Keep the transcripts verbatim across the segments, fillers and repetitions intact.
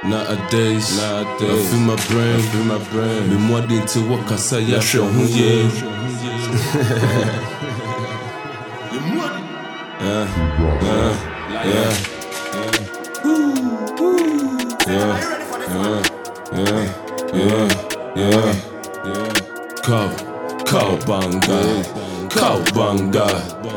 Nowadays, Nowadays, I feel my brain, I feel my brain. Me more than to walk outside, yeah, show who yeah. Yeah, yeah, yeah, yeah, yeah, yeah, yeah. Cow, cowbanga, cowbanga,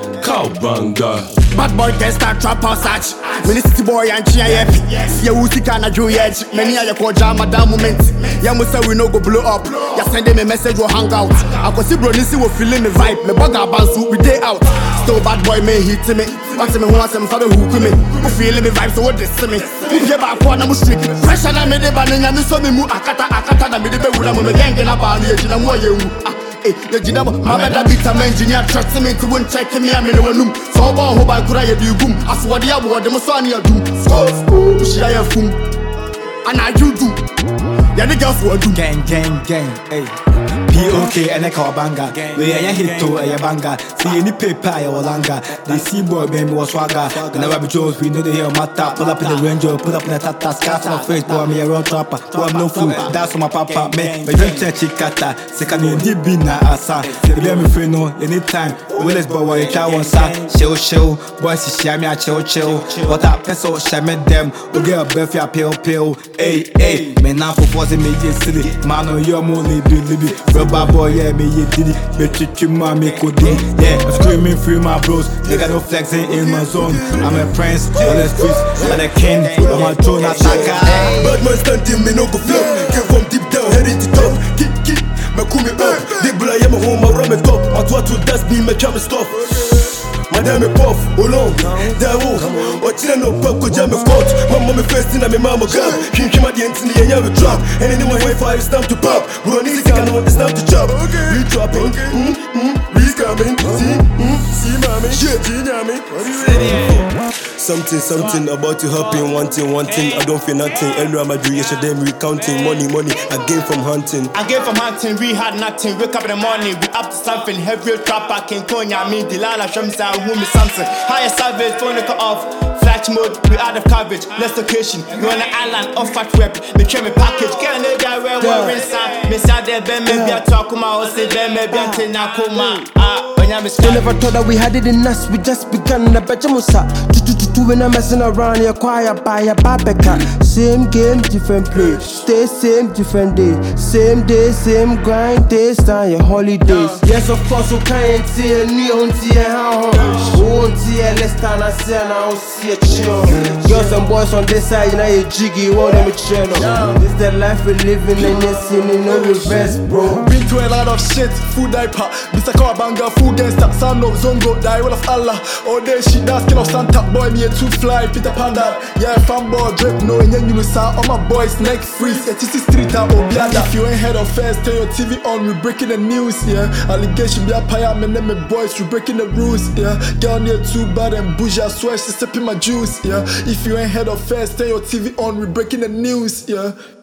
cowbanga. Bad boy can start trap or such. Ministry boy and chia yep. Yeah, we see can do yet. Many are your call jam at that moment. Yeah, we say we no go blow up. Yeah, send them a message or hang out. I can see bro, this will feeling the vibe. Me bug our bands we day out. Still bad boy may hit me. What's me who wants him for the hook me. Who feeling me vibe so what this me. Who get back one I'm street. Pressure na me de banana me so me mu akata akata na me de be wula me gang na ba ni ejina mo ye wu. Eh, the Jinamo, my better beat some engineer, trust me to win check me, I'm in a room. So, who by Kurai do boom, as what the other, the Masania do. School, she I have food, and I do do. Yeah, the girls will do gang, gang, gang, hey. P O K and a cowbanga. We are hit to a banga. See any paper or langa. The seaboy baby was swagger. The never be chose, we know the hair matter. Pull up in the ranger, pull up in the tata, scarf my face, boy, me a road trapper. Boy, I'm no fool, that's my papa, man. But you check chicata, second you deep in the asa. The baby free no, anytime. Willis boy, you try one side. Chill, chill, boys, she me a chill, chill. What up, peso, she met them. We get a birthday, pill, pill. Hey, hey, man, now for forcing me, just silly. Man, you're more libby, libby. Rubber boy, yeah, me, you did it. Bet you, man, me could do. Yeah, I'm screaming free my bros. They got no flexing in my zone. I'm a prince on the streets, I'm a king on my throne, attacker. Bad man standing, me no go flop. Came from deep down, heading to top. Kick, kick, me cool me up. Big boy, I'm a home, I ram it top. My twat to dust me, me jam stuff. Madame me puff, hold on, there wo. Watch you no pop, go jam me coat. My mommy first in my mama grab. King came at the end in the air, we drop. And in my wife, it's time to pop. We're on easy, I know it's time to chop. We dropping, mm, mm, we coming. See, mm, see, mommy, shit, you know me. Something, something about to happen, one thing, one thing. I don't feel nothing. Every time I do, yes, them recounting money, money. I gain from hunting. I gain from hunting, we had nothing. Wake up in the morning, we up to something. Heavy trapper, King Konya, me, Dilala, Shamsa, who me something. Higher savage, phone cut off. Flash mode, we out of coverage. Less location, we on the island, off fat rep. Me try me package, can't let that where we're inside. Me sad there, ben, maybe I talk about, or say, ben, maybe I tell Nakuma. Ah, when I'm We never thought that we had it in us, we just begun. I bet you musa. When I'm messing around, you're quiet by a babeka. Same game, different play. Stay same, different day. Same day, same grind, days time, your holidays. Yes, of course, we can't see a neon tea and how won't see a less than I say, and I don't see a chill. Girls and boys on this side, you know, you're jiggy, won't let me chill. This the life we're living, and you're seeing no reverse, bro. Been through a lot of shit, food diaper. Mister Kawabanga, food gangster, son of Zongo, die will of Allah. All day shit, that's king of Santa, boy, me a two fly, Peter Panda. Yeah, fanboy, drip, no, and then you lose out. All my boys, neck freeze, at this street, or Biada. If you ain't head of first, turn your T V on, we breaking the news, yeah. Allegation, be a pie, my name, my boys, we breaking the rules, yeah. Girl near too bad and bougie, I swear, she's sipping my juice, yeah. If you ain't head of first, turn your T V on, we breaking the news, yeah.